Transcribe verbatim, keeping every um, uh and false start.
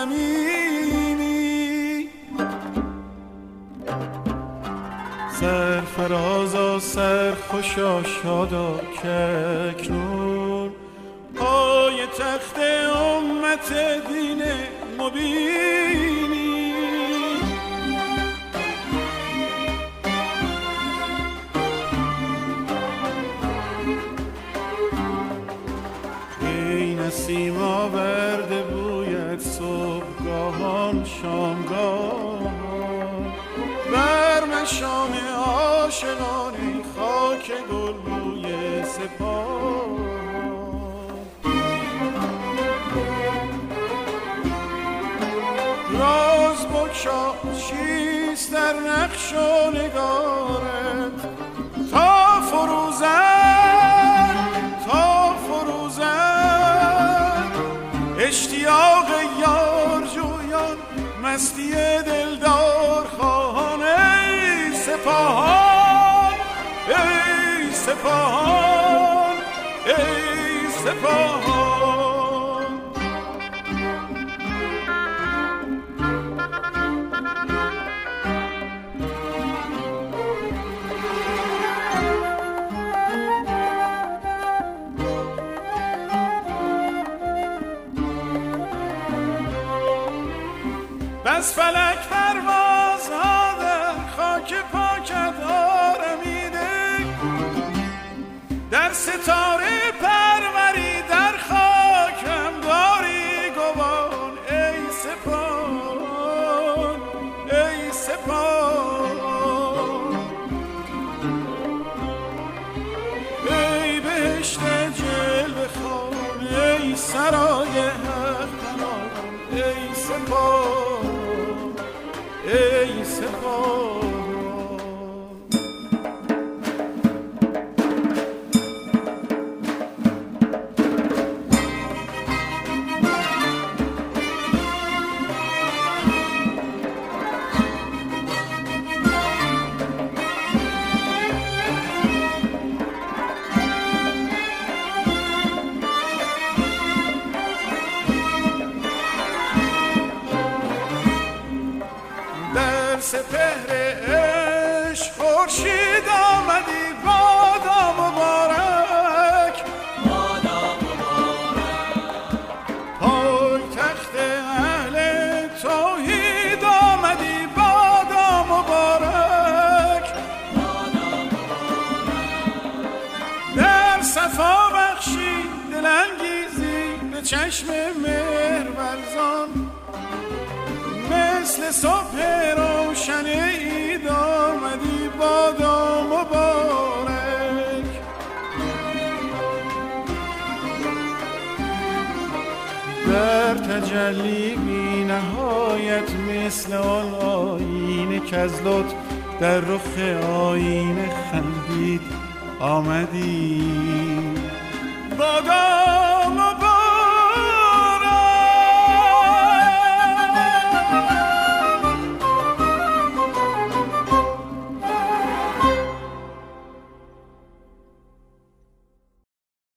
زمینی، سرفرازا سرخوشا شادا که اکنون پای تخت امت دین مبینی. ای نسیم آورده بویت صبحگاهان شامگاهان، بر مشام عاشقان ای خاک گل بوی سپاه. راز بگشا چیست در نقش و نگارت، تا فروزد تا فروزد اشتیاق یار جویان، مستی دلدار خواهان. ای سپاهان ای سپاهان ای سپاهان. بس فلک پروازها در خاک پاکت آرمیده، در ستاره پروری در خاکم داری گوان. ای سپاهان ای سپاهان، ای بهشت جلوه خان، ای سرای حق پناهان. ای سپاهان ای سپاهان. سپهر عشق خورشید آمدی، بادا مبارک بادا مبارک. پای تخت اهل توحید آمدی، بادا مبارک بادا مبارک. در صفا بخشی دلانگیزی به چشم مهرورزان، مثل صبح روشن عید آمدی، بادا مبارک. در تجلی بی نهایت مثل آن آینه کز لطف در رخ آینه خندید آمدی، بادا